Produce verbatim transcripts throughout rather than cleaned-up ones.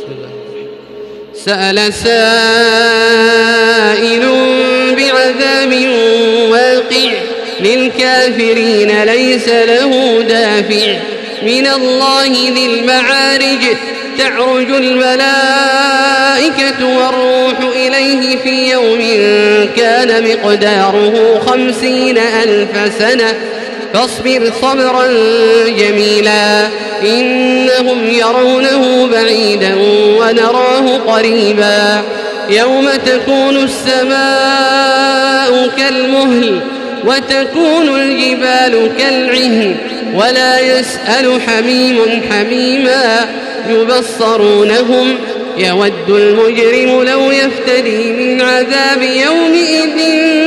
سأل سائل بعذاب واقع للكافرين ليس له دافع من الله ذي المعارج تعرج الملائكة والروح إليه في يوم كان مقداره خمسين ألف سنة فاصبر صبرا جميلا إنهم يرونه بعيدا ونراه قريبا يوم تكون السماء كالمهل وتكون الجبال كالعهن ولا يسأل حميم حميما يبصرونهم يود المجرم لو يفتدي من عذاب يومئذ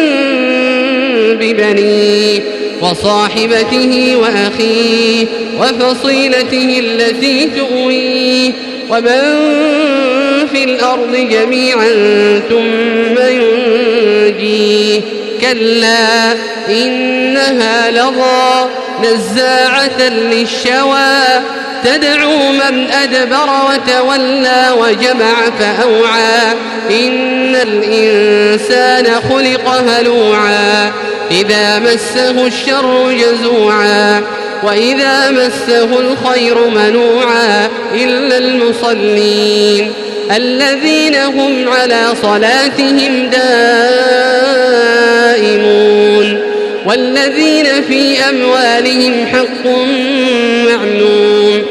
ببنيه وصاحبته وأخيه وفصيلته التي تؤويه ومن في الأرض جميعا ثم ينجيه كلا إنها لظى نزاعة للشوى تدعو من أدبر وتولى وجمع فأوعى إن الإنسان خلق هلوعا إذا مسه الشر جزوعا وإذا مسه الخير منوعا إلا المصلين الذين هم على صلاتهم دائمون والذين في أموالهم حق معلوم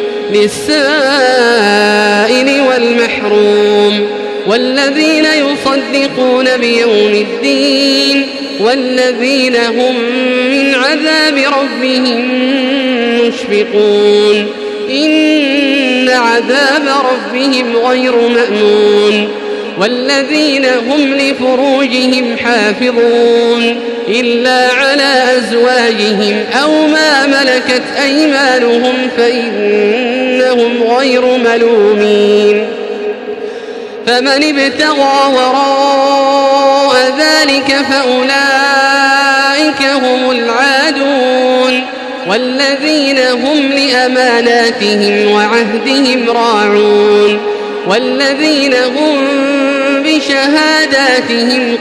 للسائل والمحروم والذين يصدقون بيوم الدين والذين هم من عذاب ربهم مشفقون إن عذاب ربهم غير مأمون والذين هم لفروجهم حافظون إلا على أزواجهم أو ما ملكت أيمانهم فإنهم غير ملومين فمن ابتغى وراء ذلك فأولئك هم العادون والذين هم لأماناتهم وعهدهم راعون والذين هم بشهاداتهم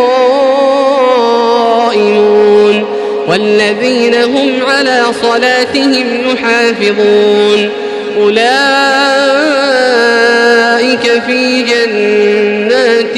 قائمون والذين هم على صلاتهم يحافظون أولئك في جنات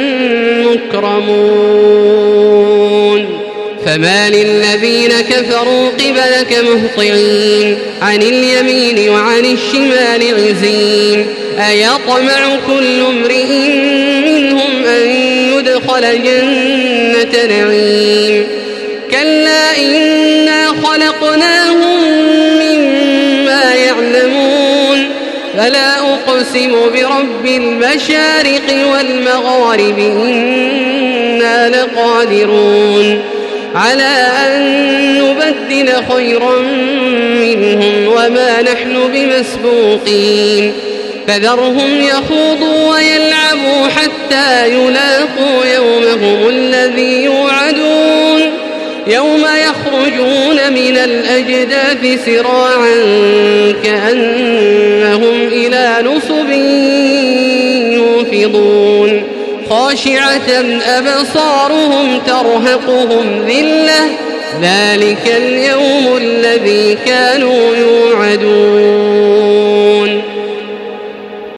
مكرمون فما للذين كفروا قبلك مهطعين عن اليمين وعن الشمال عزين أيطمع كل امرئ منهم أن يدخل جنة نعيم كلا إنا خلقناهم مما يعلمون فلا أقسم برب المشارق والمغارب إنا لقادرون على أن نبدل خيرا منهم وما نحن بمسبوقين فذرهم يخوضوا ويلعبوا حتى يلاقوا يومهم الذي يوعدون يوم يخرجون من الأجداث سراعا كأنهم إلى نصب يوفضون خاشعة أبصارهم ترهقهم ذلة ذلك اليوم الذي كانوا يوعدون